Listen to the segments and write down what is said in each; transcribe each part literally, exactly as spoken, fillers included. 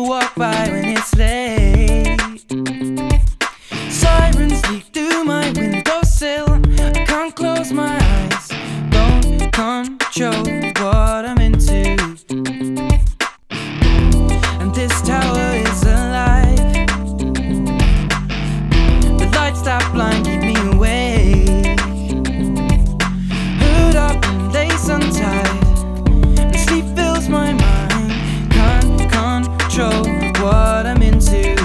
People walk by when it's late. Sirens leak through my windowsill. I can't close my eyes, don't control what I'm into. And this tower is alive. The lights that blind keep me awake. Hood up and lace untied, and sleep fills my mind. Can't control what I'm into.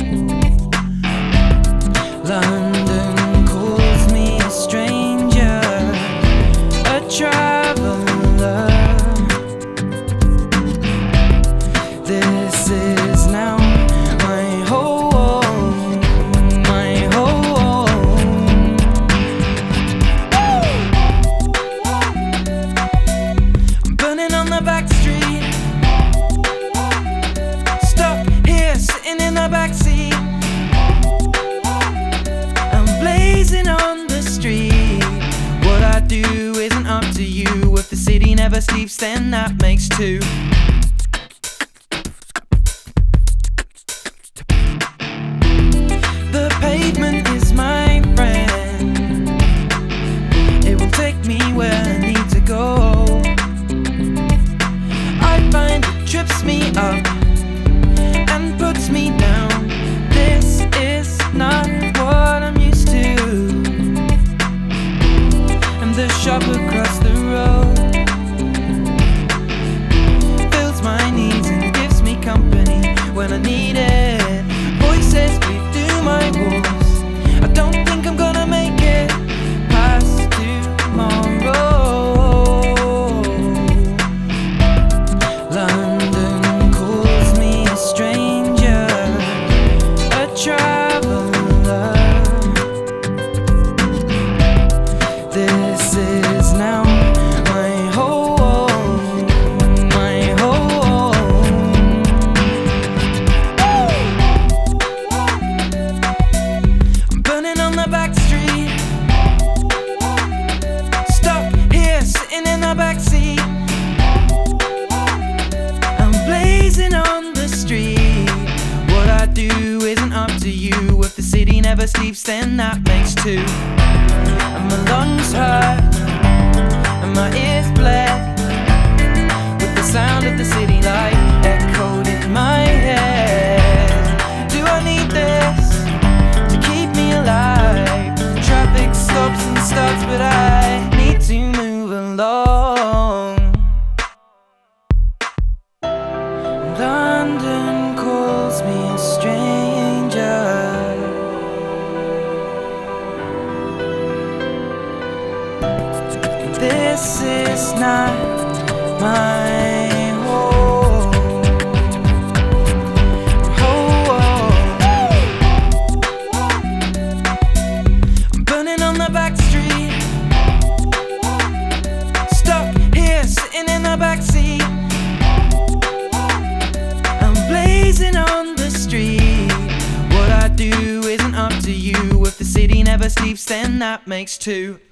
London calls me a stranger, a traveler. This is now my home, my home. I'm burning on the back street, stuck here sitting in the backseat. Blazing on the street. What I do isn't up to you. If the city never sleeps, then that makes two. The pavement is my friend. It will take me where I need to go. I find it trips me up and puts me down. This is not what I'm used to. And the shop across the road fills my needs and gives me company when I need it. Voices breathe through my walls. I don't think I'm gonna make it past tomorrow. London calls me a stranger, a traveler. This is now my home, my home. I'm burning on the back street, stuck here sitting in the backseat. I'm blazing on the street. What I do isn't up to you. If the city never sleeps, then that makes two. And my lungs hurt and my ears bled with the sound of the city light echoed in my head. Do I need this to keep me alive? Traffic stops and starts, but I need to move along. London calls me a stranger. This is not my home. Home. I'm burning on the back street, stuck here sitting in the backseat. I'm blazing on the street. What I do isn't up to you. If the city never sleeps, then that makes two.